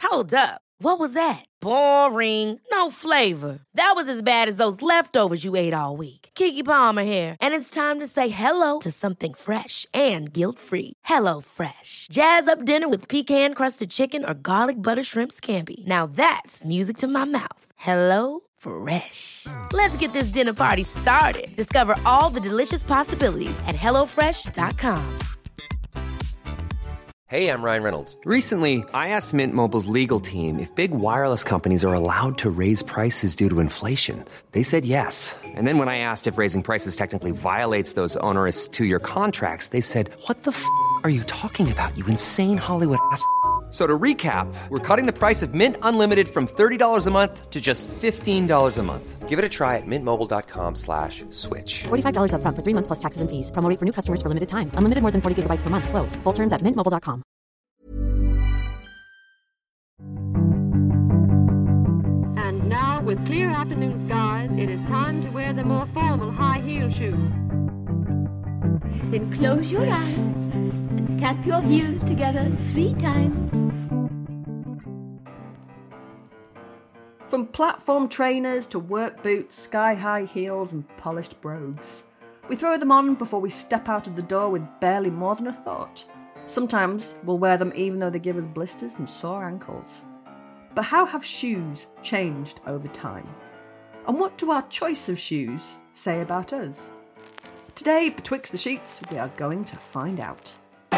Hold up. What was that? Boring. No flavor. That was as bad as those leftovers you ate all week. Keke Palmer here, and it's time to say hello to something fresh and guilt-free. Hello Fresh. Jazz up dinner with pecan-crusted chicken or garlic butter shrimp scampi. Now that's music to my mouth. Hello Fresh. Let's get this dinner party started. Discover all the delicious possibilities at hellofresh.com. Hey, I'm Ryan Reynolds. Recently, I asked Mint Mobile's legal team if big wireless companies are allowed to raise prices due to inflation. They said yes. And then when I asked if raising prices technically violates those onerous two-year contracts, they said, "What the f*** are you talking about, you insane Hollywood ass?" So to recap, we're cutting the price of Mint Unlimited from $30 a month to just $15 a month. Give it a try at mintmobile.com/switch. $45 up front for 3 months plus taxes and fees. Promo rate for new customers for limited time. Unlimited more than 40 gigabytes per month. Slows full terms at mintmobile.com. And now, with clear afternoon skies, it is time to wear the more formal high heel shoe. Then close your eyes and tap your heels together 3 times. From platform trainers to work boots, sky-high heels and polished brogues. We throw them on before we step out of the door with barely more than a thought. Sometimes we'll wear them even though they give us blisters and sore ankles. But how have shoes changed over time? And what do our choice of shoes say about us? Today, betwixt the sheets, we are going to find out.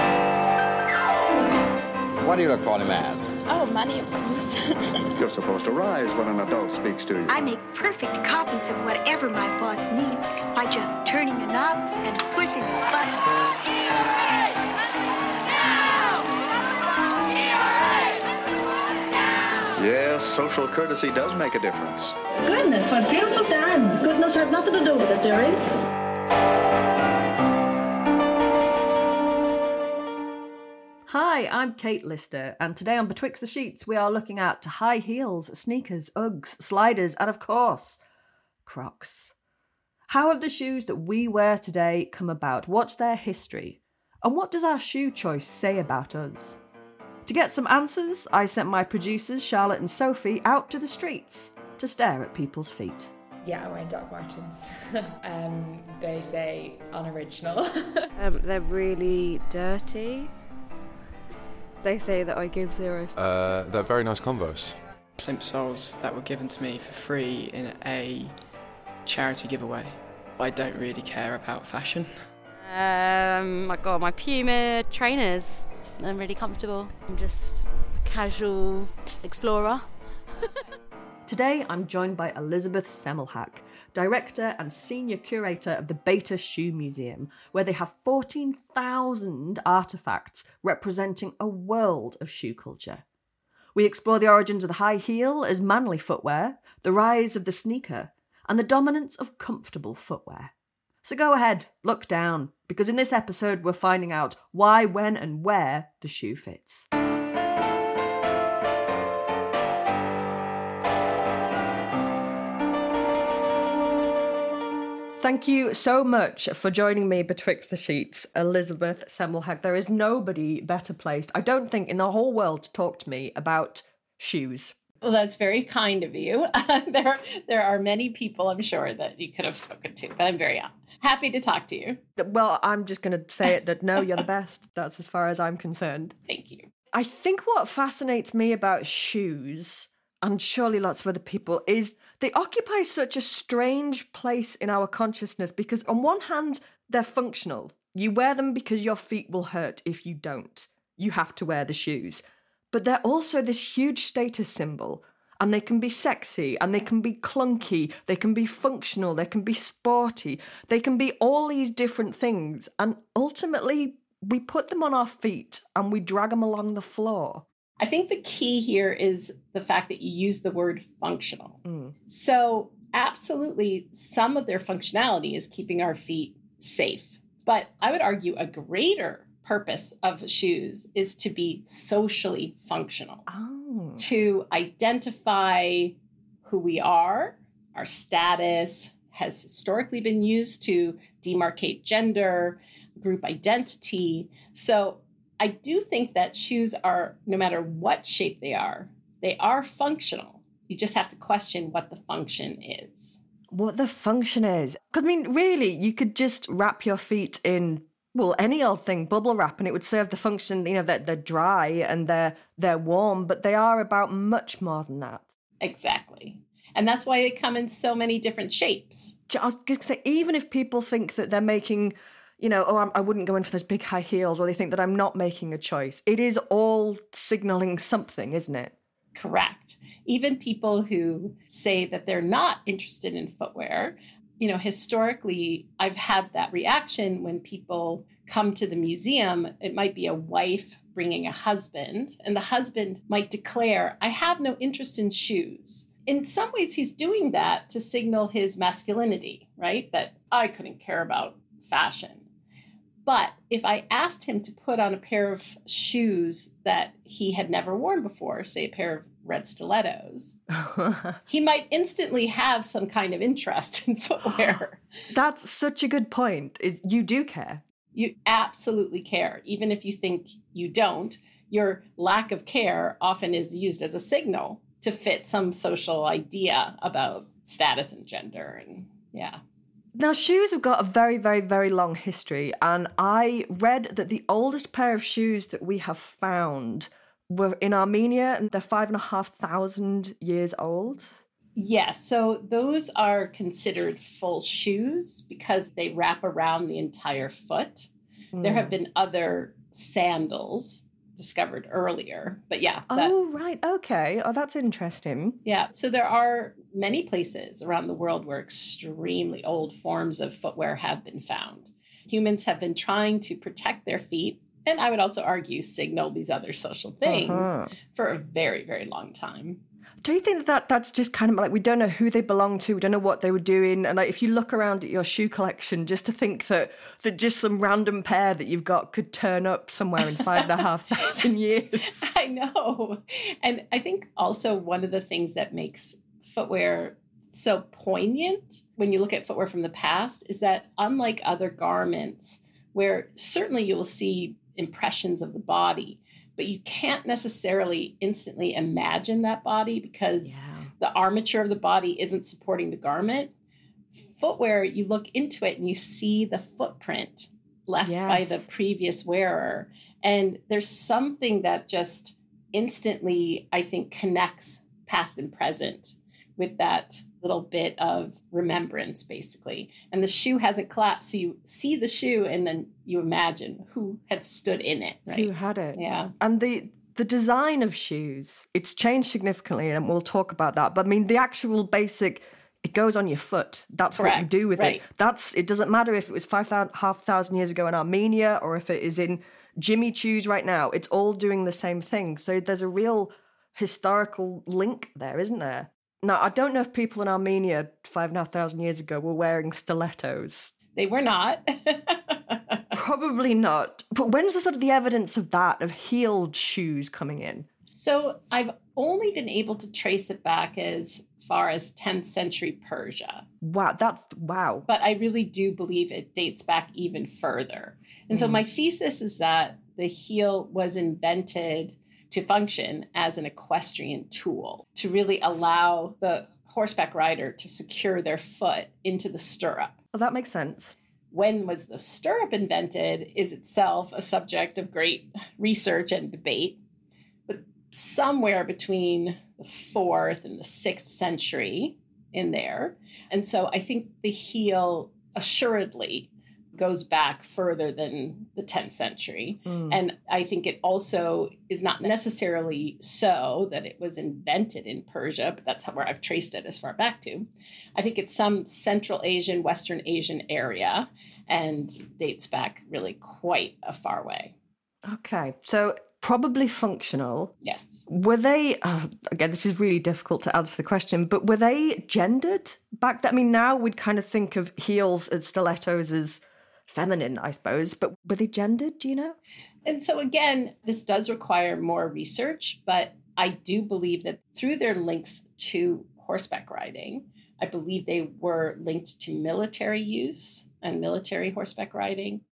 What do you look for in a man? Oh, money, of course. You're supposed to rise when an adult speaks to you. I make perfect copies of whatever my boss needs by just turning a knob and pushing a button. Yes, social courtesy does make a difference. Goodness, what beautiful times. Goodness has nothing to do with it, dearie. Hi, I'm Kate Lister, and today on Betwixt the Sheets we are looking at high heels, sneakers, Uggs, sliders, and of course, Crocs. How have the shoes that we wear today come about? What's their history? And what does our shoe choice say about us? To get some answers, I sent my producers, Charlotte and Sophie, out to the streets to stare at people's feet. Yeah, I'm wearing Doc Martens. They say unoriginal. They're really dirty. They say that I give 0. They're very nice Converse. Plimp soles that were given to me for free in a charity giveaway. I don't really care about fashion. I got my Puma trainers. They're really comfortable. I'm just a casual explorer. Today I'm joined by Elizabeth Semmelhack, Director and Senior Curator of the Beta Shoe Museum, where they have 14,000 artefacts representing a world of shoe culture. We explore the origins of the high heel as manly footwear, the rise of the sneaker, and the dominance of comfortable footwear. So go ahead, look down, because in this episode we're finding out why, when and where the shoe fits. Thank you so much for joining me betwixt the sheets, Elizabeth Semmelhack. There is nobody better placed, I don't think, in the whole world to talk to me about shoes. Well, that's very kind of you. There are many people, I'm sure, that you could have spoken to, but I'm very happy to talk to you. Well, I'm just going to say it that no, you're the best. That's as far as I'm concerned. Thank you. I think what fascinates me about shoes, and surely lots of other people, is they occupy such a strange place in our consciousness because on one hand, they're functional. You wear them because your feet will hurt if you don't. You have to wear the shoes. But they're also this huge status symbol, and they can be sexy, and they can be clunky, they can be functional, they can be sporty, they can be all these different things, and ultimately we put them on our feet and we drag them along the floor. I think the key here is the fact that you use the word functional. So absolutely, some of their functionality is keeping our feet safe. But I would argue a greater purpose of shoes is to be socially functional, to identify who we are. Our status has historically been used to demarcate gender, group identity. So I do think that shoes are, no matter what shape they are, They are functional. You just have to question what the function is. What the function is. I mean, really, you could just wrap your feet in, well, any old thing, bubble wrap, and it would serve the function, you know, that they're dry and they're warm, but they are about much more than that. Exactly. And that's why they come in so many different shapes. I was going to say, even if people think that they're making, you know, I wouldn't go in for those big high heels, or they think that I'm not making a choice, it is all signaling something, isn't it? Correct. Even people who say that they're not interested in footwear, you know, historically, I've had that reaction when people come to the museum. It might be a wife bringing a husband, and the husband might declare, I have no interest in shoes. In some ways, he's doing that to signal his masculinity, right? That I couldn't care about fashion. But if I asked him to put on a pair of shoes that he had never worn before, say a pair of red stilettos, he might instantly have some kind of interest in footwear. That's such a good point. You do care. You absolutely care. Even if you think you don't, your lack of care often is used as a signal to fit some social idea about status and gender. And yeah. Now, shoes have got a very, very, very long history, and I read that the oldest pair of shoes that we have found were in Armenia, and they're 5,500 years old. Yes, so those are considered full shoes because they wrap around the entire foot. There have been other sandals discovered earlier, but yeah. Oh, right, okay. Oh, that's interesting. Yeah, so there are many places around the world where extremely old forms of footwear have been found. Humans have been trying to protect their feet, and I would also argue signal these other social things for a very, very long time. Do you think that that's just kind of like, we don't know who they belong to, we don't know what they were doing, and like if you look around at your shoe collection, just to think that just some random pair that you've got could turn up somewhere in 5,500 years. I know. And I think also one of the things that makes footwear so poignant when you look at footwear from the past is that unlike other garments, where certainly you will see impressions of the body, but you can't necessarily instantly imagine that body because the armature of the body isn't supporting the garment. Footwear, you look into it and you see the footprint left by the previous wearer. And there's something that just instantly, I think, connects past and present with that little bit of remembrance, basically. And the shoe hasn't collapsed, so you see the shoe and then you imagine who had stood in it, right? Who had it. Yeah. And the design of shoes, it's changed significantly, and we'll talk about that. But I mean, the actual basic, it goes on your foot. That's what you do with it. It doesn't matter if it was 5,500 years ago in Armenia or if it is in Jimmy Choos right now. It's all doing the same thing. So there's a real historical link there, isn't there? Now, I don't know if people in Armenia 5,500 years ago were wearing stilettos. They were not. Probably not. But when's the sort of the evidence of that, of heeled shoes coming in? So I've only been able to trace it back as far as 10th century Persia. Wow. But I really do believe it dates back even further. And so my thesis is that the heel was invented to function as an equestrian tool, to really allow the horseback rider to secure their foot into the stirrup. Well, that makes sense. When was the stirrup invented is itself a subject of great research and debate. But somewhere between the 4th and the 6th century in there. And so I think the heel assuredly goes back further than the 10th century. And I think it also is not necessarily so that it was invented in Persia, but that's where I've traced it as far back to. I think it's some Central Asian, Western Asian area and dates back really quite a far way. Okay, so probably functional. Yes. Were they, again, this is really difficult to answer the question, but were they gendered back then? I mean, now we'd kind of think of heels and stilettos as feminine, I suppose, but were they gendered, do you know? And so again, this does require more research, but I do believe that through their links to horseback riding, I believe they were linked to military use and military horseback riding.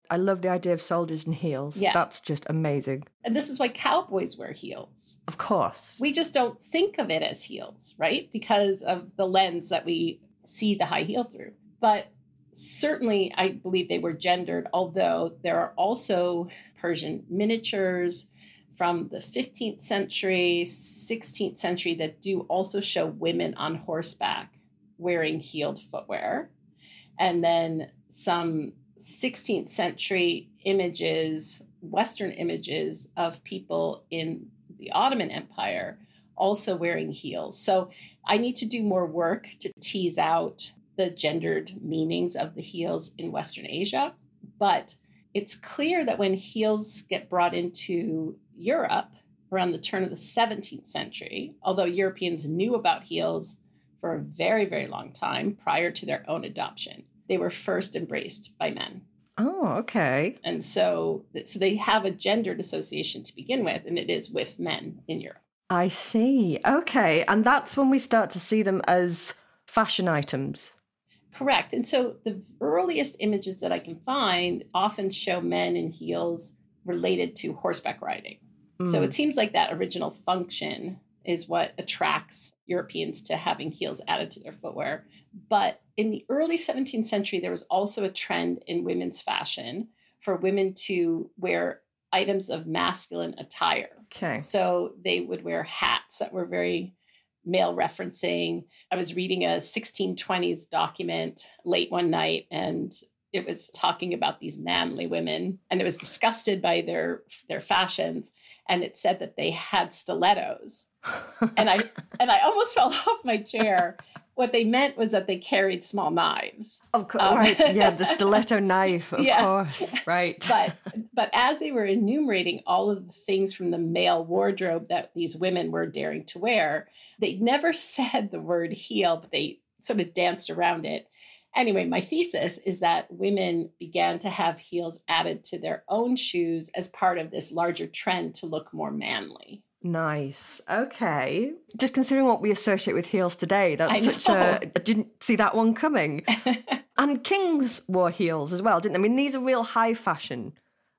I love the idea of soldiers in heels. Yeah. That's just amazing. And this is why cowboys wear heels. Of course. We just don't think of it as heels, right? Because of the lens that we see the high heel through. But certainly, I believe they were gendered, although there are also Persian miniatures from the 15th century, 16th century that do also show women on horseback wearing heeled footwear. And then some 16th century images, Western images of people in the Ottoman Empire also wearing heels. So I need to do more work to tease out the gendered meanings of the heels in Western Asia. But it's clear that when heels get brought into Europe around the turn of the 17th century, although Europeans knew about heels for a very, very long time prior to their own adoption, they were first embraced by men. Oh, okay. And so they have a gendered association to begin with, and it is with men in Europe. I see. Okay. And that's when we start to see them as fashion items. Correct. And so the earliest images that I can find often show men in heels related to horseback riding. So it seems like that original function is what attracts Europeans to having heels added to their footwear. But in the early 17th century, there was also a trend in women's fashion for women to wear items of masculine attire. Okay. So they would wear hats that were very male referencing. I was reading a 1620s document late one night, and it was talking about these manly women, and it was disgusted by their fashions. And it said that they had stilettos. and I almost fell off my chair. What they meant was that they carried small knives. Of course, right. Yeah, the stiletto knife, of course, right. But as they were enumerating all of the things from the male wardrobe that these women were daring to wear, they never said the word heel, but they sort of danced around it. Anyway, my thesis is that women began to have heels added to their own shoes as part of this larger trend to look more manly. Nice. Okay. Just considering what we associate with heels today, that's I didn't see that one coming. And kings wore heels as well, didn't they? I mean, these are real high fashion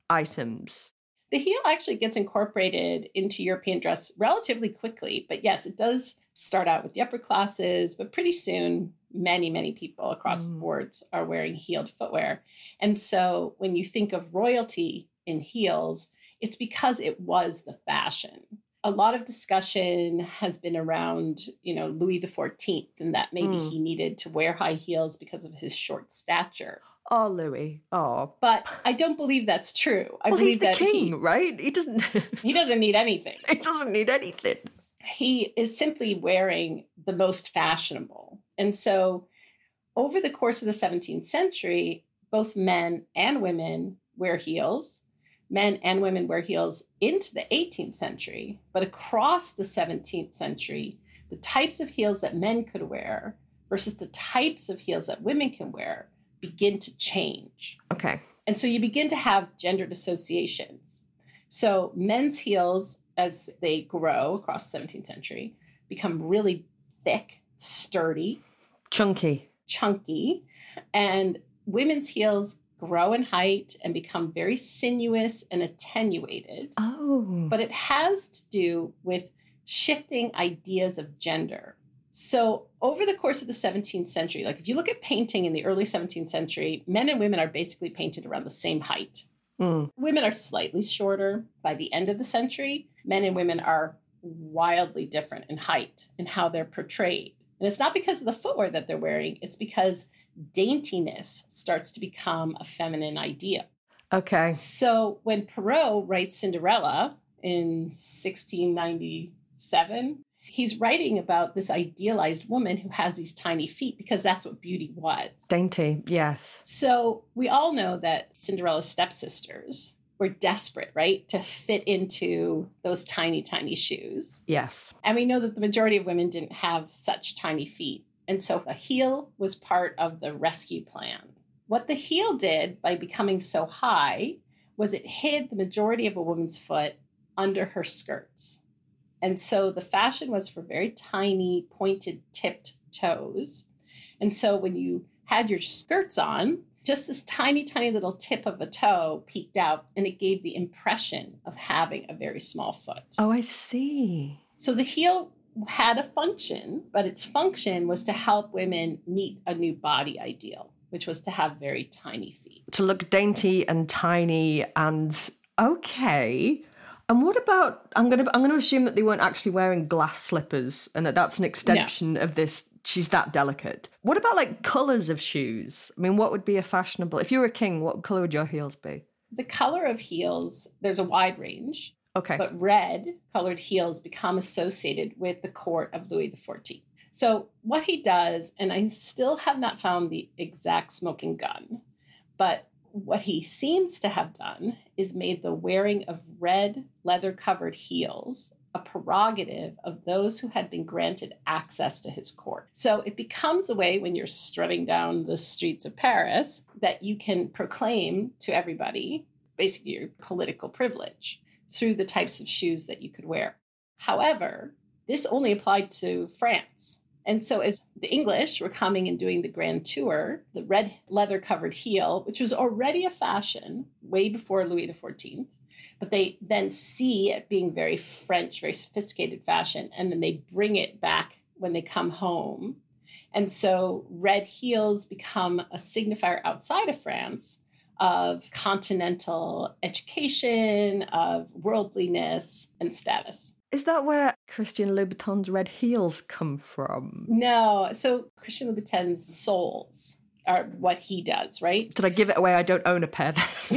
items. The heel actually gets incorporated into European dress relatively quickly. But yes, it does start out with the upper classes, but pretty soon, many, many people across the boards are wearing heeled footwear. And so when you think of royalty in heels, it's because it was the fashion. A lot of discussion has been around, Louis XIV, and that maybe he needed to wear high heels because of his short stature. Oh, Louis. Oh. But I don't believe that's true. I believe he's the that king, right? He doesn't need anything. He doesn't need anything. He is simply wearing the most fashionable. And so over the course of the 17th century, both men and women wear heels. Men and women wear heels into the 18th century, but across the 17th century, the types of heels that men could wear versus the types of heels that women can wear begin to change. Okay. And so you begin to have gendered associations. So men's heels, as they grow across the 17th century, become really thick, sturdy, chunky, and women's heels grow in height and become very sinuous and attenuated. Oh. But it has to do with shifting ideas of gender. So over the course of the 17th century, like if you look at painting in the early 17th century, men and women are basically painted around the same height. Women are slightly shorter. By the end of the century, men and women are wildly different in height and how they're portrayed. And it's not because of the footwear that they're wearing, it's because daintiness starts to become a feminine idea. Okay. So when Perrault writes Cinderella in 1697, he's writing about this idealized woman who has these tiny feet because that's what beauty was. Dainty, yes. So we all know that Cinderella's stepsisters were desperate, right, to fit into those tiny, tiny shoes. Yes. And we know that the majority of women didn't have such tiny feet. And so a heel was part of the rescue plan. What the heel did by becoming so high was it hid the majority of a woman's foot under her skirts. And so the fashion was for very tiny, pointed, tipped toes. And so when you had your skirts on, Just this tiny, tiny little tip of a toe peeked out, and it gave the impression of having a very small foot. Oh, I see. So the heel had a function, but its function was to help women meet a new body ideal, which was to have very tiny feet. To look dainty and tiny and okay. And what about, I'm going to assume that they weren't actually wearing glass slippers and that's an extension of this, she's that delicate. What about like colours of shoes? I mean, what would be a fashionable, if you were a king, what colour would your heels be? The colour of heels, there's a wide range. Okay. But red colored heels become associated with the court of Louis XIV. So what he does, and I still have not found the exact smoking gun, but what he seems to have done is made the wearing of red leather-covered heels a prerogative of those who had been granted access to his court. So it becomes a way when you're strutting down the streets of Paris that you can proclaim to everybody basically your political privilege through the types of shoes that you could wear. However, this only applied to France. And so as the English were coming and doing the grand tour, the red leather-covered heel, which was already a fashion way before Louis XIV, but they then see it being very French, very sophisticated fashion, and then they bring it back when they come home. And so red heels become a signifier outside of France of continental education, of worldliness and status. Is that where Christian Louboutin's red heels come from? No. So Christian Louboutin's soles are what he does, right? Did I give it away? I don't own a pair.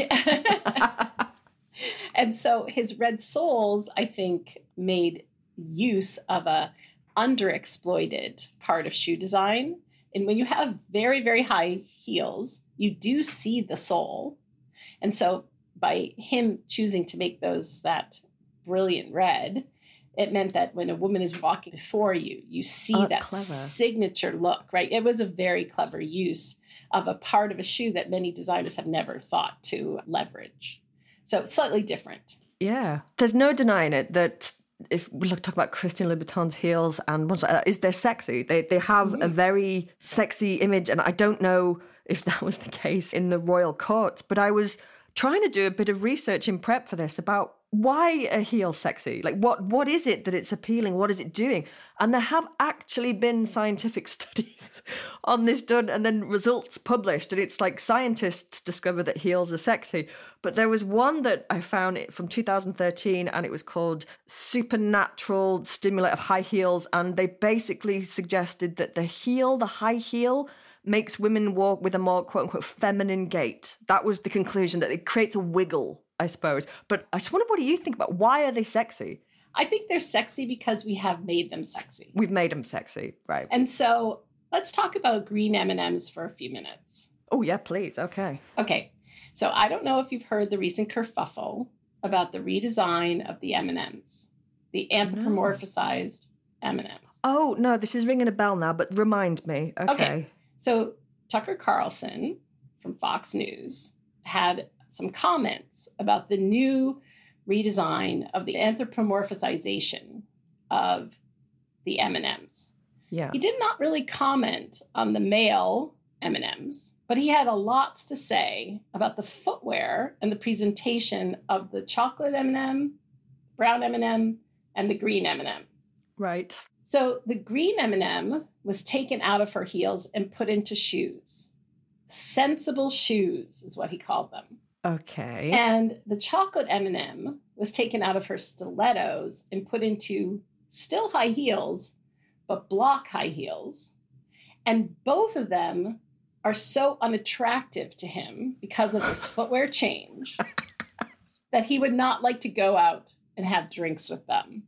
And so his red soles, I think, made use of a underexploited part of shoe design. And when you have very, very high heels, you do see the sole. And so by him choosing to make those that brilliant red, it meant that when a woman is walking before you, you see that clever signature look, right? It was a very clever use of a part of a shoe that many designers have never thought to leverage. So slightly different. Yeah. There's no denying it that if we talk about Christian Louboutin's heels and ones like that, they're sexy. They have a very sexy image. And I don't know if that was the case in the royal courts, but I was trying to do a bit of research in prep for this about why are heels sexy? Like what is it that it's appealing? What is it doing? And there have actually been scientific studies on this done and then results published. And it's like scientists discover that heels are sexy. But there was one that I found from 2013 and it was called Supernatural Stimulant of High Heels. And they basically suggested that the high heel, makes women walk with a more quote unquote feminine gait. That was the conclusion, that it creates a wiggle, I suppose. But I just wonder, what do you think about why are they sexy? I think they're sexy because we have made them sexy. We've made them sexy, right. And so let's talk about green M&Ms for a few minutes. Oh, yeah, please. Okay. Okay. So I don't know if you've heard the recent kerfuffle about the redesign of the M&Ms, the anthropomorphized M&Ms. Oh, no, this is ringing a bell now, but remind me. Okay. So Tucker Carlson from Fox News had some comments about the new redesign of the anthropomorphization of the M&Ms. Yeah. He did not really comment on the male M&Ms, but he had a lot to say about the footwear and the presentation of the chocolate M&M, brown M&M, and the green M&M. Right. So the green M&M was taken out of her heels and put into shoes. Sensible shoes is what he called them. Okay. And the chocolate M&M was taken out of her stilettos and put into still high heels, but block high heels. And both of them are so unattractive to him because of this footwear change that he would not like to go out and have drinks with them.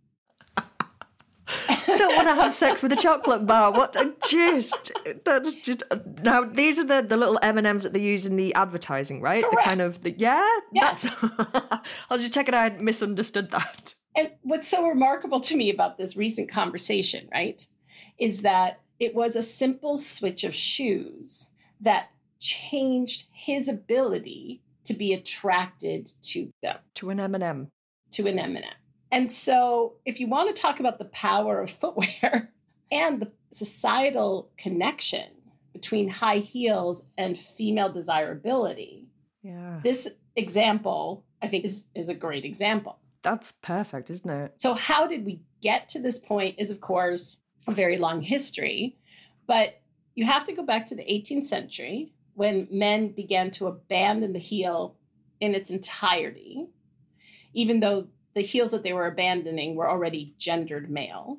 I don't want to have sex with a chocolate bar. That's just now. These are the little M&Ms that they use in the advertising, right? Correct. The kind of Yes. I was just checking. I had misunderstood that. And what's so remarkable to me about this recent conversation, right, is that it was a simple switch of shoes that changed his ability to be attracted to them. To an M&M. To an M&M. And so if you want to talk about the power of footwear and the societal connection between high heels and female desirability. Yeah. This example, I think, is a great example. That's perfect, isn't it? So how did we get to this point is, of course, a very long history. But you have to go back to the 18th century when men began to abandon the heel in its entirety, even though the heels that they were abandoning were already gendered male.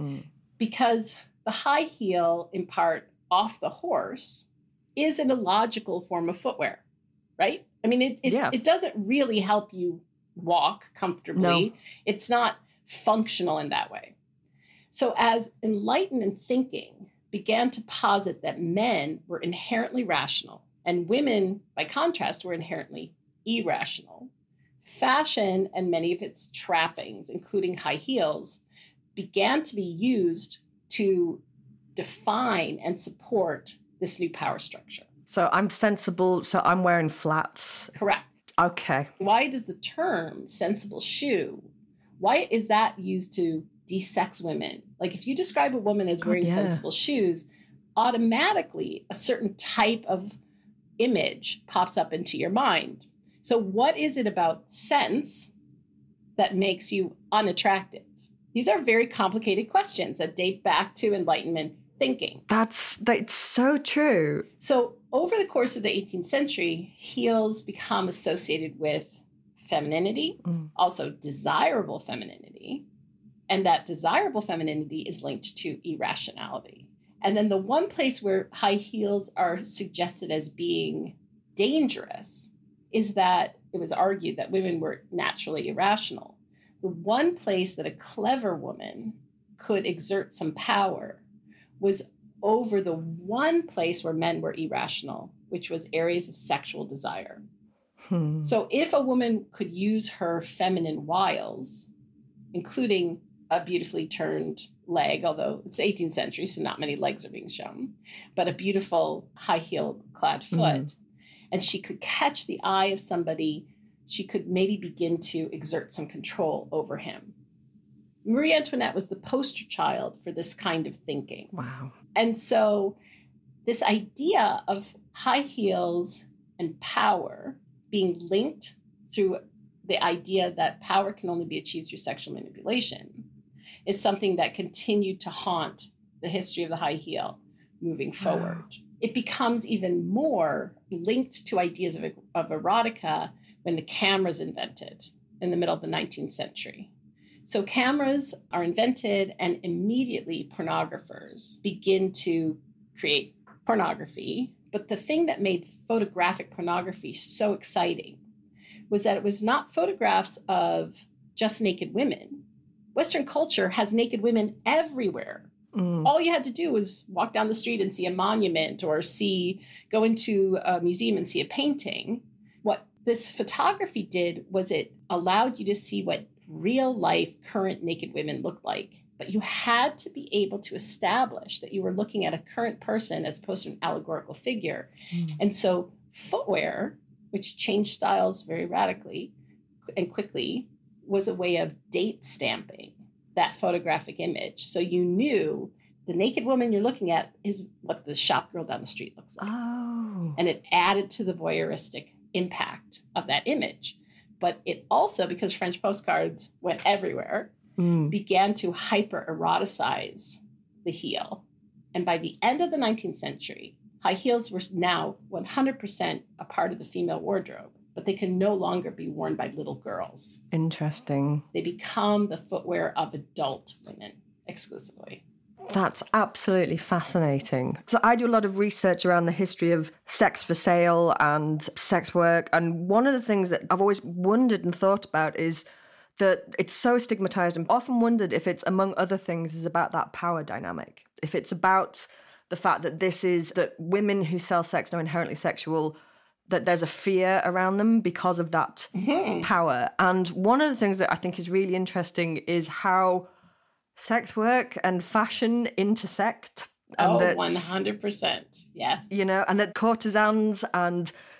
Because the high heel, in part, off the horse, is an illogical form of footwear, right? I mean, it doesn't really help you walk comfortably. No. It's not functional in that way. So as Enlightenment thinking began to posit that men were inherently rational and women, by contrast, were inherently irrational, fashion and many of its trappings, including high heels, began to be used to define and support this new power structure. So I'm sensible, so I'm wearing flats. Correct. Okay. Why does the term sensible shoe, why is that used to de-sex women? Like if you describe a woman as wearing sensible shoes, automatically a certain type of image pops up into your mind. So what is it about sense that makes you unattractive? These are very complicated questions that date back to Enlightenment thinking. That's so true. So over the course of the 18th century, heels become associated with femininity, also desirable femininity. And that desirable femininity is linked to irrationality. And then the one place where high heels are suggested as being dangerous is that it was argued that women were naturally irrational. The one place that a clever woman could exert some power was over the one place where men were irrational, which was areas of sexual desire. So if a woman could use her feminine wiles, including a beautifully turned leg, although it's 18th century, so not many legs are being shown, but a beautiful high-heeled clad foot, and she could catch the eye of somebody, she could maybe begin to exert some control over him. Marie Antoinette was the poster child for this kind of thinking. Wow. And so this idea of high heels and power being linked through the idea that power can only be achieved through sexual manipulation is something that continued to haunt the history of the high heel moving forward. It becomes even more linked to ideas of erotica when the camera's invented in the middle of the 19th century. So cameras are invented and immediately pornographers begin to create pornography. But the thing that made photographic pornography so exciting was that it was not photographs of just naked women. Western culture has naked women everywhere. All you had to do was walk down the street and see a monument or go into a museum and see a painting. What this photography did was it allowed you to see what real life current naked women looked like. But you had to be able to establish that you were looking at a current person as opposed to an allegorical figure. And so footwear, which changed styles very radically and quickly, was a way of date stamping that photographic image. So you knew the naked woman you're looking at is what the shop girl down the street looks like. Oh. And it added to the voyeuristic impact of that image. But it also, because French postcards went everywhere, began to hyper-eroticize the heel. And by the end of the 19th century, high heels were now 100% a part of the female wardrobe, but they can no longer be worn by little girls. Interesting. They become the footwear of adult women exclusively. That's absolutely fascinating. So I do a lot of research around the history of sex for sale and sex work. And one of the things that I've always wondered and thought about is that it's so stigmatized, and often wondered if it's, among other things, is about that power dynamic. If it's about the fact that that women who sell sex are inherently sexual, that there's a fear around them because of that power. And one of the things that I think is really interesting is how sex work and fashion intersect. And 100%. Yes. You know, and that courtesans and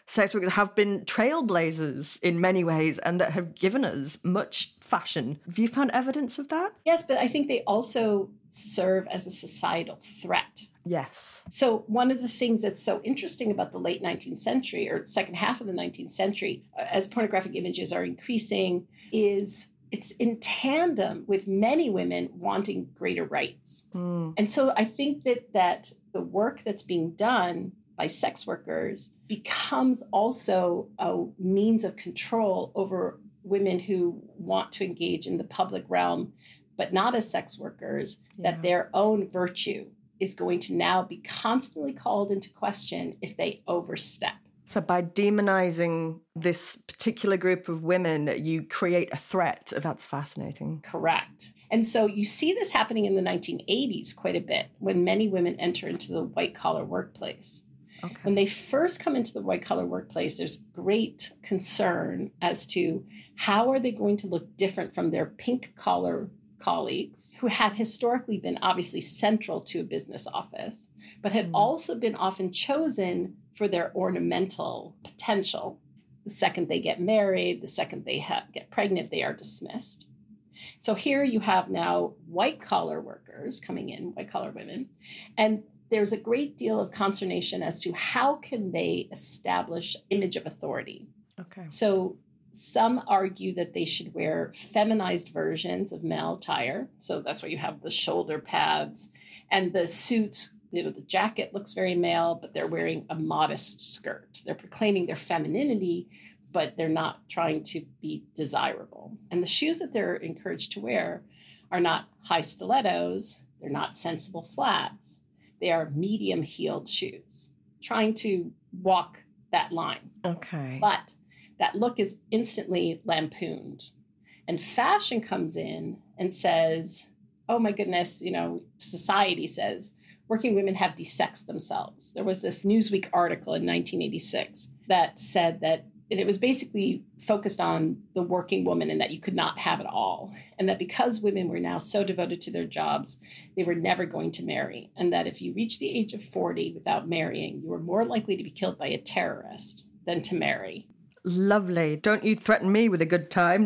sex workers have been trailblazers in many ways and that have given us much fashion. Have you found evidence of that? Yes, but I think they also serve as a societal threat. Yes. So one of the things that's so interesting about the late 19th century or second half of the 19th century, as pornographic images are increasing, is it's in tandem with many women wanting greater rights. And so I think that the work that's being done by sex workers becomes also a means of control over women who want to engage in the public realm, but not as sex workers, that their own virtue is going to now be constantly called into question if they overstep. So by demonizing this particular group of women, you create a threat. That's fascinating. Correct. And so you see this happening in the 1980s quite a bit when many women enter into the white-collar workplace. Okay. When they first come into the white-collar workplace, there's great concern as to how are they going to look different from their pink-collar colleagues who had historically been obviously central to a business office, but had also been often chosen for their ornamental potential. The second they get married, the second they get pregnant, they are dismissed. So here you have now white-collar workers coming in, white-collar women, and there's a great deal of consternation as to how can they establish image of authority. Okay. So some argue that they should wear feminized versions of male attire. So that's why you have the shoulder pads and the suits. The jacket looks very male, but they're wearing a modest skirt. They're proclaiming their femininity, but they're not trying to be desirable. And the shoes that they're encouraged to wear are not high stilettos. They're not sensible flats. They are medium-heeled shoes, trying to walk that line. Okay. But that look is instantly lampooned. And fashion comes in and says, oh my goodness, society says, working women have desexed themselves. There was this Newsweek article in 1986 that said that it was basically focused on the working woman and that you could not have it all. And that because women were now so devoted to their jobs, they were never going to marry. And that if you reached the age of 40 without marrying, you were more likely to be killed by a terrorist than to marry. Lovely. Don't you threaten me with a good time,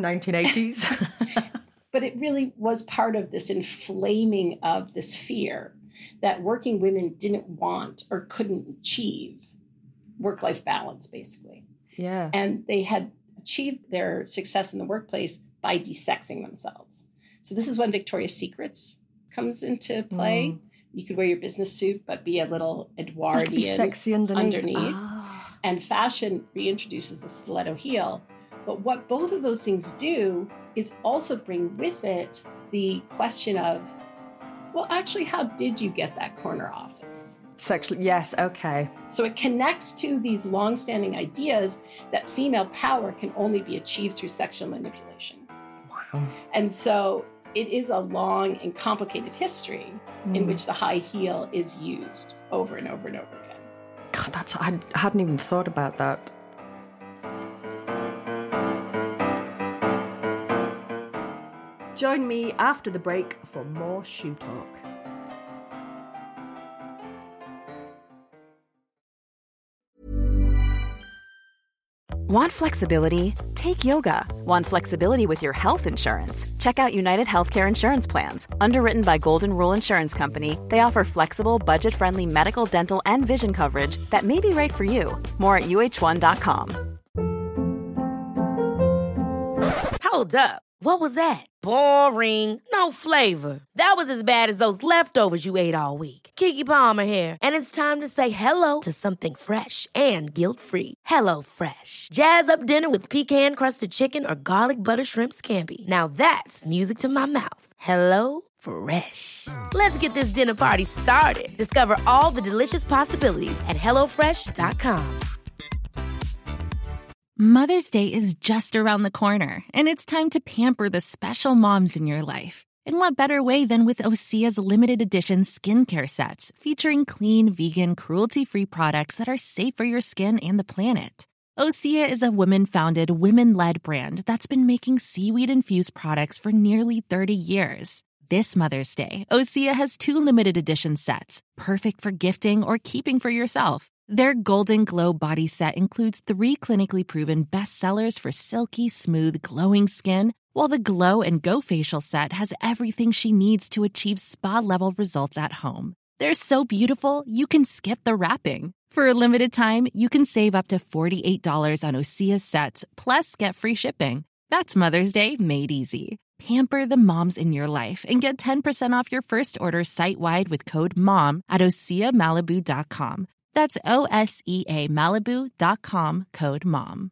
1980s. But it really was part of this inflaming of this fear that working women didn't want or couldn't achieve work-life balance, basically. Yeah. And they had achieved their success in the workplace by desexing themselves. So this is when Victoria's Secrets comes into play. You could wear your business suit, but be a little Edwardian be sexy underneath. And fashion reintroduces the stiletto heel. But what both of those things do is also bring with it the question of, well, actually, how did you get that corner office? Sexually, yes, okay. So it connects to these longstanding ideas that female power can only be achieved through sexual manipulation. Wow. And so it is a long and complicated history in which the high heel is used over and over and over again. God, I hadn't even thought about that. Join me after the break for more Shoe Talk. Want flexibility? Take yoga. Want flexibility with your health insurance? Check out United Healthcare Insurance Plans. Underwritten by Golden Rule Insurance Company, they offer flexible, budget-friendly medical, dental, and vision coverage that may be right for you. More at uh1.com. Hold up. What was that? Boring. No flavor. That was as bad as those leftovers you ate all week. Keke Palmer here, and it's time to say hello to something fresh and guilt-free. Hello Fresh. Jazz up dinner with pecan-crusted chicken or garlic butter shrimp scampi. Now that's music to my mouth. Hello Fresh. Let's get this dinner party started. Discover all the delicious possibilities at hellofresh.com. Mother's Day is just around the corner, and it's time to pamper the special moms in your life. And what better way than with Osea's limited edition skincare sets, featuring clean, vegan, cruelty-free products that are safe for your skin and the planet. Osea is a women-founded, women-led brand that's been making seaweed-infused products for nearly 30 years. This Mother's Day, Osea has 2 limited edition sets, perfect for gifting or keeping for yourself. Their Golden Glow body set includes 3 clinically proven bestsellers for silky, smooth, glowing skin, while the Glow and Go facial set has everything she needs to achieve spa-level results at home. They're so beautiful, you can skip the wrapping. For a limited time, you can save up to $48 on Osea's sets, plus get free shipping. That's Mother's Day made easy. Pamper the moms in your life and get 10% off your first order site-wide with code MOM at OseaMalibu.com. That's OSEA Malibu.com, code MOM.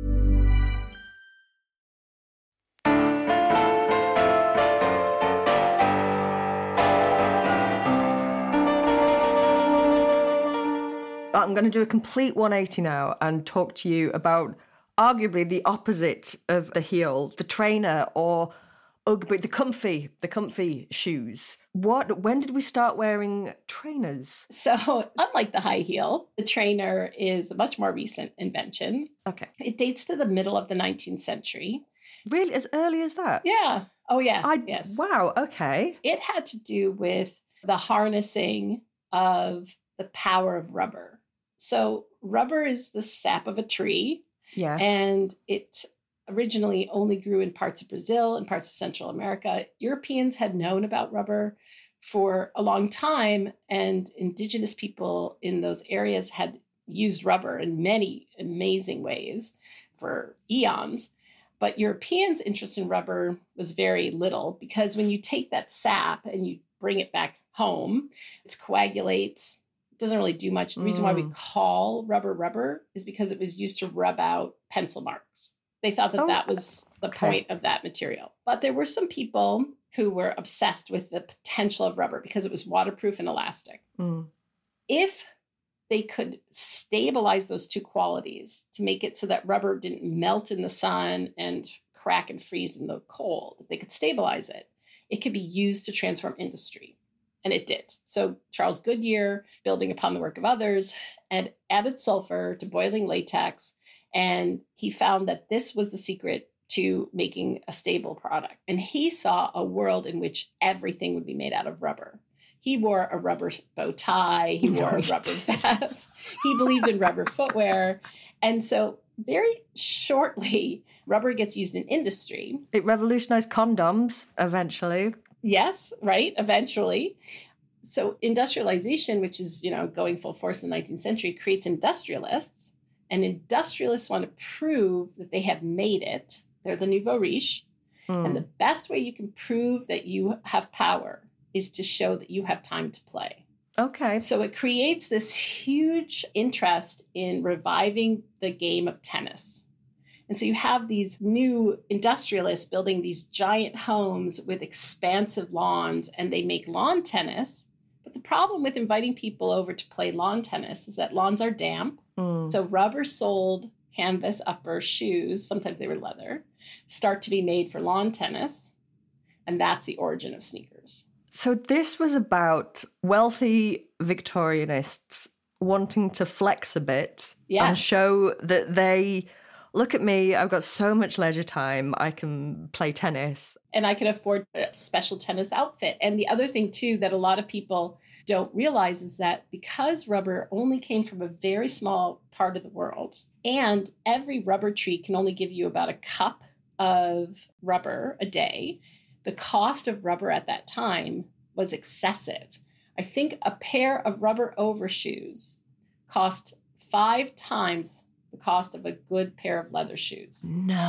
I'm going to do a complete 180 now and talk to you about arguably the opposite of the heel, the trainer or Ugg, the comfy shoes. When did we start wearing trainers? So unlike the high heel, the trainer is a much more recent invention. Okay. It dates to the middle of the 19th century. Really? As early as that? Yeah. Oh, yeah. Yes. Wow. Okay. It had to do with the harnessing of the power of rubber. So rubber is the sap of a tree. Yes. And it originally only grew in parts of Brazil and parts of Central America. Europeans had known about rubber for a long time, and indigenous people in those areas had used rubber in many amazing ways for eons. But Europeans' interest in rubber was very little, because when you take that sap and you bring it back home, it coagulates. It doesn't really do much. The reason why we call rubber is because it was used to rub out pencil marks. They thought that was the point of that material. But there were some people who were obsessed with the potential of rubber because it was waterproof and elastic. If they could stabilize those two qualities to make it so that rubber didn't melt in the sun and crack and freeze in the cold, if they could stabilize it, it could be used to transform industry. And it did. So Charles Goodyear, building upon the work of others, and added sulfur to boiling latex. And he found that this was the secret to making a stable product. And he saw a world in which everything would be made out of rubber. He wore a rubber bow tie. He wore a rubber vest. He believed in rubber footwear. And so very shortly, rubber gets used in industry. It revolutionized condoms eventually. Yes, right, eventually. So industrialization, which is, going full force in the 19th century, creates industrialists. And industrialists want to prove that they have made it. They're the nouveau riche. And the best way you can prove that you have power is to show that you have time to play. Okay. So it creates this huge interest in reviving the game of tennis. And so you have these new industrialists building these giant homes with expansive lawns, and they make lawn tennis. But the problem with inviting people over to play lawn tennis is that lawns are damp. So rubber-soled canvas upper shoes, sometimes they were leather, start to be made for lawn tennis. And that's the origin of sneakers. So this was about wealthy Victorianists wanting to flex a bit and show that they, look at me, I've got so much leisure time, I can play tennis. And I can afford a special tennis outfit. And the other thing, too, that a lot of people don't realize is that because rubber only came from a very small part of the world, and every rubber tree can only give you about a cup of rubber a day, the cost of rubber at that time was excessive. I think a pair of rubber overshoes cost 5 times the cost of a good pair of leather shoes.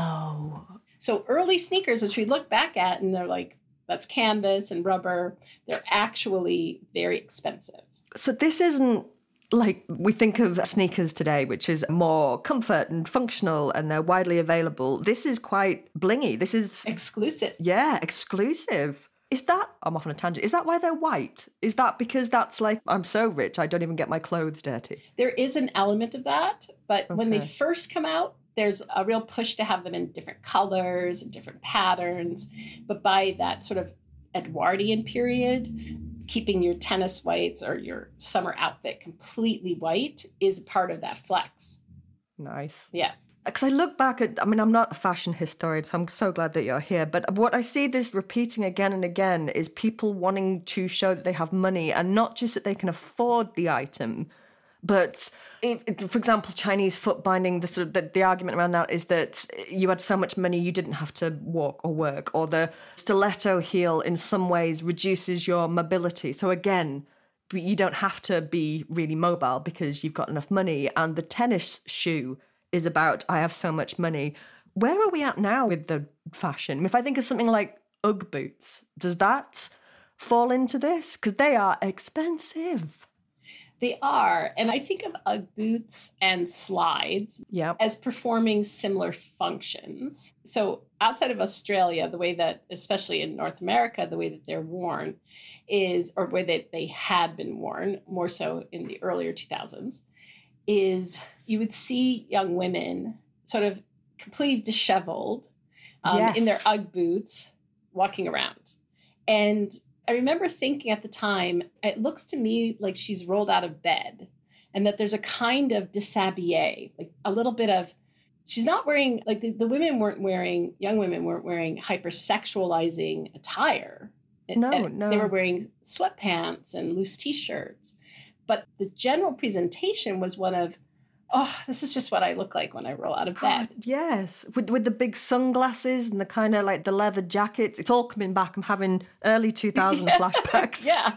No. So early sneakers, which we look back at and they're like, that's canvas and rubber, they're actually very expensive. So this isn't like we think of sneakers today, which is more comfort and functional and they're widely available. This is quite blingy. This is exclusive. Yeah, exclusive. Is that, I'm off on a tangent, is that why they're white? Is that because that's like, I'm so rich, I don't even get my clothes dirty? There is an element of that, but when they first come out, there's a real push to have them in different colors and different patterns. But by that sort of Edwardian period, keeping your tennis whites or your summer outfit completely white is part of that flex. Nice. Yeah. Because I look back at, I'm not a fashion historian, so I'm so glad that you're here. But what I see this repeating again and again is people wanting to show that they have money and not just that they can afford the item, But for example, Chinese foot binding, the argument around that is that you had so much money you didn't have to walk or work, or the stiletto heel in some ways reduces your mobility. So again, you don't have to be really mobile because you've got enough money. And the tennis shoe is about, I have so much money. Where are we at now with the fashion? If I think of something like Ugg boots, does that fall into this? Because they are expensive. They are. And I think of Ugg boots and slides as performing similar functions. So outside of Australia, the way that, especially in North America, the way that they're worn is, or way that they had been worn, more so in the earlier 2000s, is you would see young women sort of completely disheveled in their Ugg boots walking around. And I remember thinking at the time, it looks to me like she's rolled out of bed and that there's a kind of dishabille, like a little bit of, she's not wearing, like the women weren't wearing, young women weren't wearing hypersexualizing attire. No. They were wearing sweatpants and loose t-shirts. But the general presentation was one of, oh, this is just what I look like when I roll out of bed. God, yes. With the big sunglasses and the kind of like the leather jackets. It's all coming back. I'm having early 2000 flashbacks. Yeah.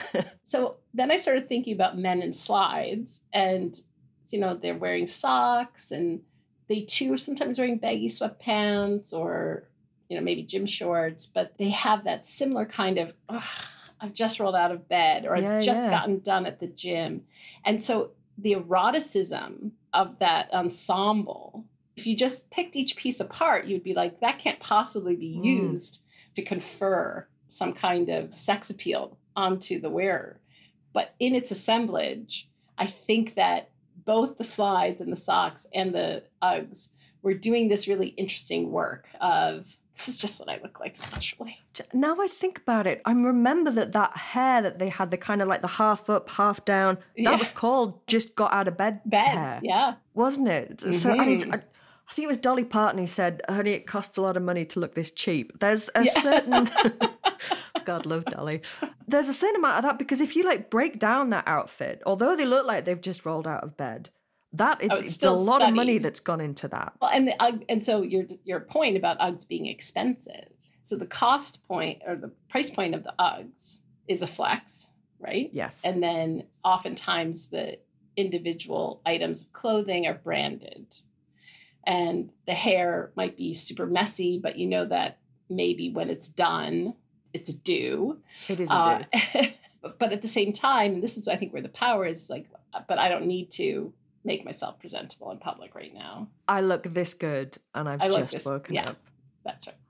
So then I started thinking about men in slides and, you know, they're wearing socks and they too are sometimes wearing baggy sweatpants or, you know, maybe gym shorts, but they have that similar kind of, I've just rolled out of bed or I've just gotten done at the gym. And so the eroticism of that ensemble, if you just picked each piece apart, you'd be like, that can't possibly be used to confer some kind of sex appeal onto the wearer. But in its assemblage, I think that both the slides and the socks and the Uggs were doing this really interesting work of, this is just what I look like naturally. Now I think about it, I remember that hair that they had, the kind of like the half up, half down, that was called just got out of bed hair. Yeah. Wasn't it? Mm-hmm. So I think it was Dolly Parton who said, honey, it costs a lot of money to look this cheap. There's a certain... God love Dolly. There's a certain amount of that because if you like break down that outfit, although they look like they've just rolled out of bed, it's a lot of money that's gone into that. Well, and so your point about Uggs being expensive. So the cost point or the price point of the Uggs is a flex, right? Yes. And then oftentimes the individual items of clothing are branded. And the hair might be super messy, but you know that maybe when it's done, it's due. It is a due. But at the same time, and this is I think where the power is like, but I don't need to make myself presentable in public right now. I look this good and I've just woken up. That's right.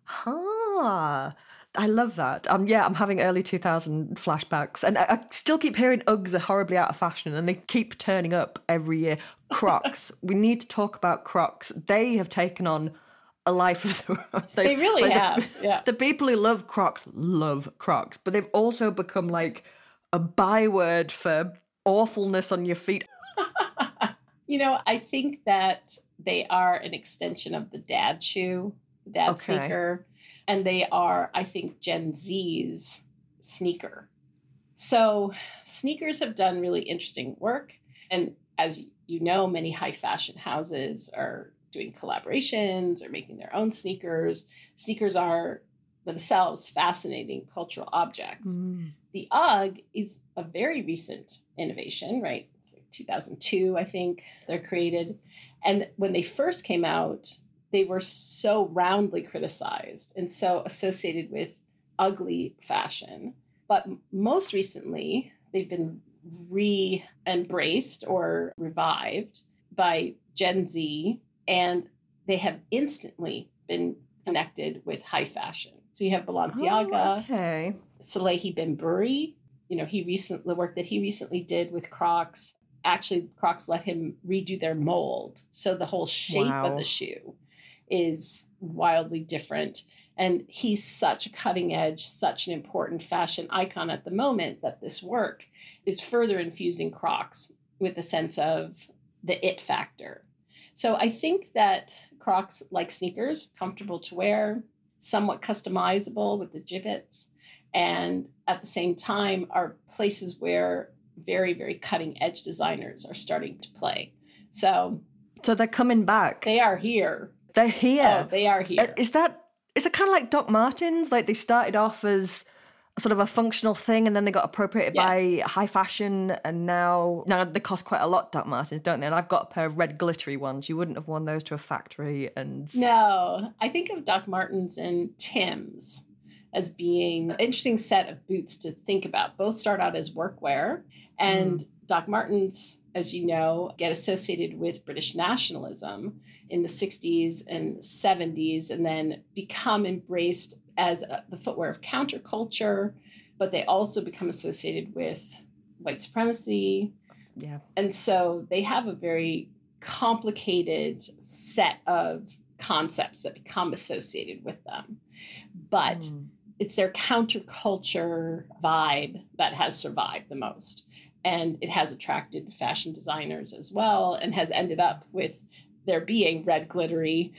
I love that. I'm having early 2000 flashbacks and I still keep hearing Uggs are horribly out of fashion and they keep turning up every year. Crocs. We need to talk about Crocs. They have taken on a life of their own. They really have. The people who love Crocs, but they've also become like a byword for awfulness on your feet. You know, I think that they are an extension of the dad shoe, the dad sneaker, and they are, I think, Gen Z's sneaker. So sneakers have done really interesting work. And as you know, many high fashion houses are doing collaborations or making their own sneakers. Sneakers are themselves fascinating cultural objects. The Ugg is a very recent innovation, right? 2002, I think they're created. And when they first came out, they were so roundly criticized and so associated with ugly fashion. But most recently, they've been re-embraced or revived by Gen Z, and they have instantly been connected with high fashion. So you have Balenciaga, Salehi Bembury, you know, the work that he recently did with Crocs. Actually, Crocs let him redo their mold. So the whole shape of the shoe is wildly different. And he's such a cutting edge, such an important fashion icon at the moment that this work is further infusing Crocs with a sense of the it factor. So I think that Crocs, like sneakers, comfortable to wear, somewhat customizable with the gibbets, and at the same time are places where very, very cutting edge designers are starting to play. So they're coming back. They are here. They're here. Oh, they are here. Is it kind of like Doc Martens? Like they started off as sort of a functional thing and then they got appropriated by high fashion, and now they cost quite a lot, Doc Martens, don't they? And I've got a pair of red glittery ones. You wouldn't have worn those to a factory. And no, I think of Doc Martens and Tim's as being an interesting set of boots to think about. Both start out as workwear, and Doc Martens, as you know, get associated with British nationalism in the 60s and 70s, and then become embraced as the footwear of counterculture, but they also become associated with white supremacy. Yeah. And so they have a very complicated set of concepts that become associated with them. But it's their counterculture vibe that has survived the most. And it has attracted fashion designers as well, and has ended up with there being red glittery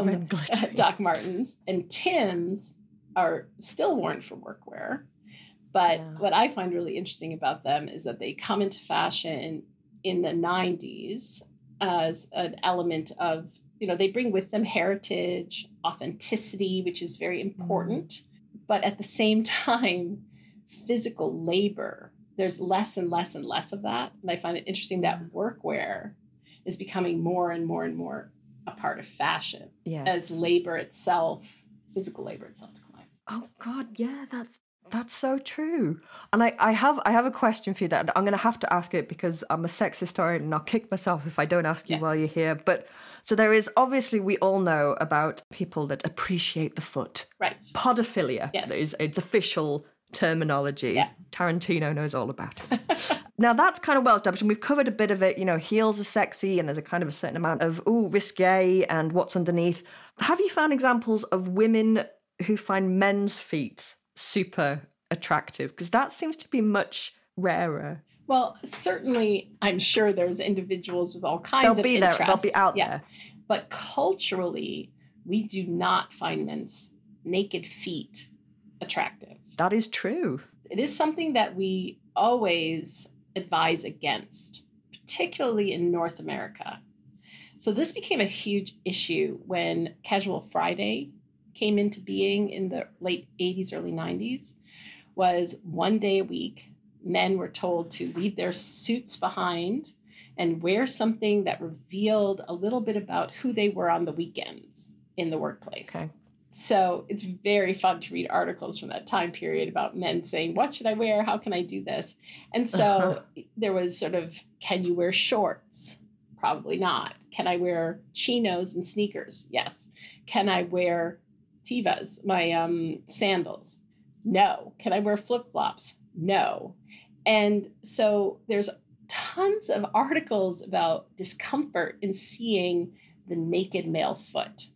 Doc Martens. And Tim's are still worn for workwear. But what I find really interesting about them is that they come into fashion in the 90s as an element of, they bring with them heritage, authenticity, which is very important. But at the same time, physical labor. There's less and less and less of that. And I find it interesting that workwear is becoming more and more and more a part of fashion as labor itself, physical labor itself declines. Oh God, yeah, that's so true. And I have a question for you that I'm going to have to ask it because I'm a sex historian and I'll kick myself if I don't ask you while you're here. But so there is, obviously, we all know about people that appreciate the foot. Right. Podophilia. Yes. It's official terminology. Yeah. Tarantino knows all about it. Now that's kind of well established, and we've covered a bit of it. Heels are sexy, and there's a kind of a certain amount of risque and what's underneath. Have you found examples of women who find men's feet super attractive? Because that seems to be much rarer. Well, certainly, I'm sure there's individuals with all kinds of interests. They'll be out there. But culturally, we do not find men's naked feet attractive. That is true. It is something that we always advise against, particularly in North America. So this became a huge issue when Casual Friday came into being in the late 80s, early 90s, was one day a week, men were told to leave their suits behind and wear something that revealed a little bit about who they were on the weekends in the workplace. Okay. So it's very fun to read articles from that time period about men saying, what should I wear? How can I do this? And so there was sort of, can you wear shorts? Probably not. Can I wear chinos and sneakers? Yes. Can I wear Tevas, my sandals? No. Can I wear flip-flops? No. And so there's tons of articles about discomfort in seeing the naked male foot.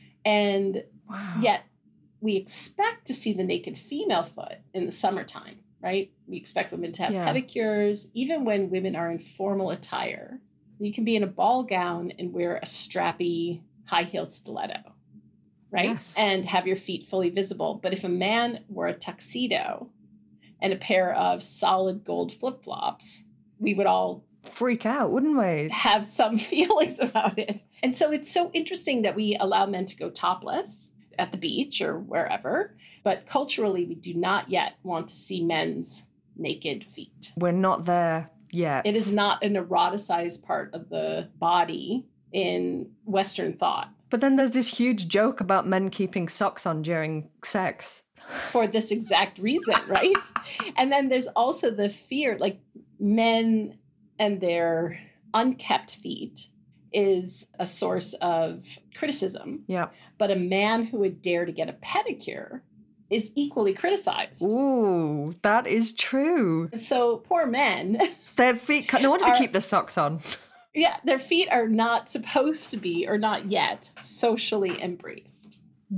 And yet we expect to see the naked female foot in the summertime, right? We expect women to have pedicures, even when women are in formal attire. You can be in a ball gown and wear a strappy high-heeled stiletto, right? Yes. And have your feet fully visible. But if a man wore a tuxedo and a pair of solid gold flip-flops, we would all freak out, wouldn't we? Have some feelings about it. And so it's so interesting that we allow men to go topless at the beach or wherever, but culturally we do not yet want to see men's naked feet. We're not there yet. It is not an eroticized part of the body in Western thought. But then there's this huge joke about men keeping socks on during sex. For this exact reason, right? And then there's also the fear, like men and their unkept feet is a source of criticism. Yeah. But a man who would dare to get a pedicure is equally criticized. Ooh, that is true. So poor men. Their feet, no wonder they keep the socks on. Yeah, their feet are not supposed to be, or not yet, socially embraced.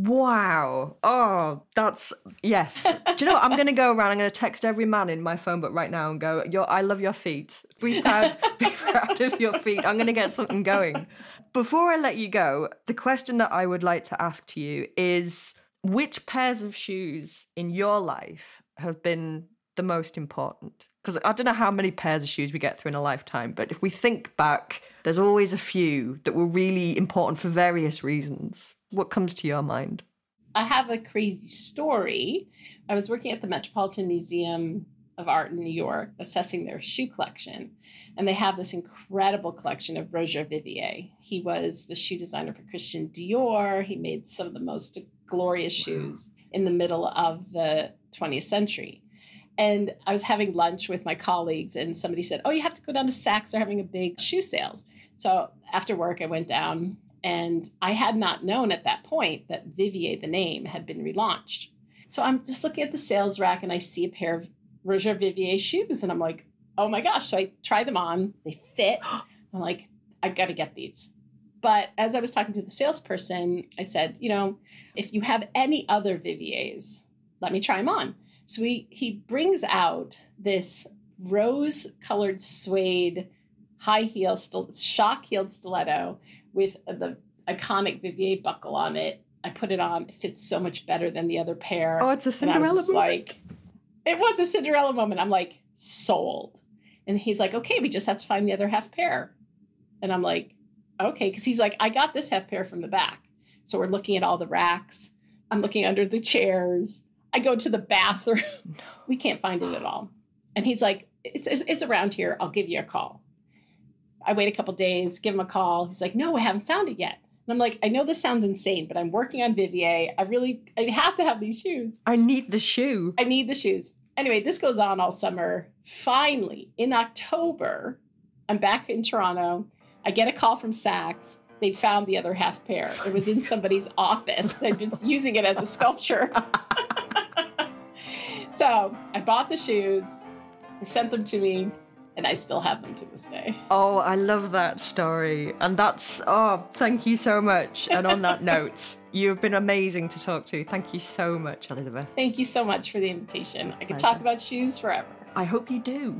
Wow. Oh, yes. Do you know what? I'm going to go around, I'm going to text every man in my phone book right now and go, I love your feet. Be proud of your feet. I'm going to get something going. Before I let you go, the question that I would like to ask to you is, which pairs of shoes in your life have been the most important? Because I don't know how many pairs of shoes we get through in a lifetime, but if we think back, there's always a few that were really important for various reasons. What comes to your mind? I have a crazy story. I was working at the Metropolitan Museum of Art in New York, assessing their shoe collection. And they have this incredible collection of Roger Vivier. He was the shoe designer for Christian Dior. He made some of the most glorious shoes in the middle of the 20th century. And I was having lunch with my colleagues and somebody said, oh, you have to go down to Saks. They're having a big shoe sales. So after work, I went down and I had not known at that point that Vivier, the name, had been relaunched. So I'm just looking at the sales rack and I see a pair of Roger Vivier shoes. And I'm like, oh my gosh. So I try them on. They fit. I'm like, I got to get these. But as I was talking to the salesperson, I said, if you have any other Viviers, let me try them on. So he brings out this rose-colored suede high heel, shock-heeled stiletto with the iconic Vivier buckle on it. I put it on. It fits so much better than the other pair. Oh, it's a Cinderella moment. It was a Cinderella moment. I'm like, sold. And he's like, okay, we just have to find the other half pair. And I'm like, okay. Because he's like, I got this half pair from the back. So we're looking at all the racks. I'm looking under the chairs. I go to the bathroom. We can't find it at all. And he's like, it's around here. I'll give you a call. I wait a couple days, give him a call. He's like, no, I haven't found it yet. And I'm like, I know this sounds insane, but I'm working on Vivier. I have to have these shoes. I need the shoe. I need the shoes. Anyway, this goes on all summer. Finally, in October, I'm back in Toronto. I get a call from Saks. They'd found the other half pair. It was in somebody's office. They'd been using it as a sculpture. So I bought the shoes. They sent them to me. And I still have them to this day. Oh, I love that story. And thank you so much. And on that note, you've been amazing to talk to. Thank you so much, Elizabeth. Thank you so much for the invitation. I could talk about shoes forever. I hope you do.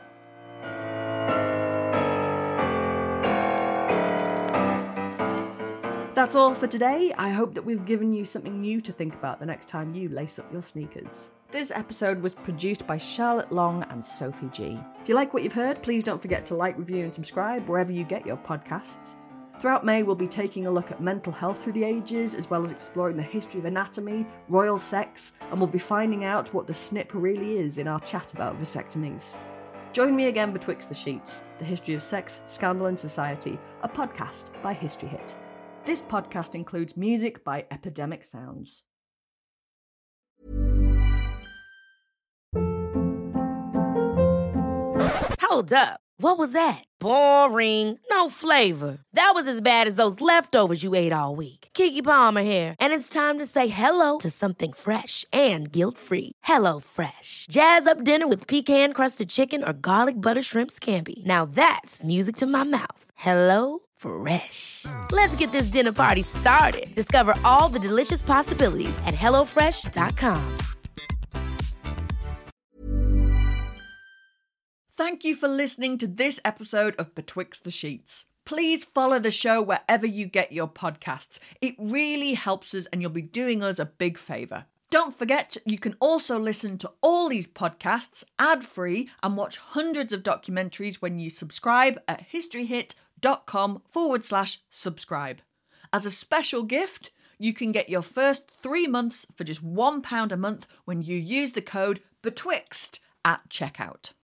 That's all for today. I hope that we've given you something new to think about the next time you lace up your sneakers. This episode was produced by Charlotte Long and Sophie G. If you like what you've heard, please don't forget to like, review and subscribe wherever you get your podcasts. Throughout May, we'll be taking a look at mental health through the ages, as well as exploring the history of anatomy, royal sex, and we'll be finding out what the snip really is in our chat about vasectomies. Join me again betwixt the sheets, the history of sex, scandal and society, a podcast by History Hit. This podcast includes music by Epidemic Sounds. Hold up. What was that? Boring. No flavor. That was as bad as those leftovers you ate all week. Keke Palmer here, and it's time to say hello to something fresh and guilt-free. Hello Fresh. Jazz up dinner with pecan-crusted chicken or garlic butter shrimp scampi. Now that's music to my mouth. Hello Fresh. Let's get this dinner party started. Discover all the delicious possibilities at HelloFresh.com. Thank you for listening to this episode of Betwixt the Sheets. Please follow the show wherever you get your podcasts. It really helps us and you'll be doing us a big favour. Don't forget, you can also listen to all these podcasts ad-free and watch hundreds of documentaries when you subscribe at historyhit.com/subscribe. As a special gift, you can get your first 3 months for just £1 a month when you use the code BETWIXT at checkout.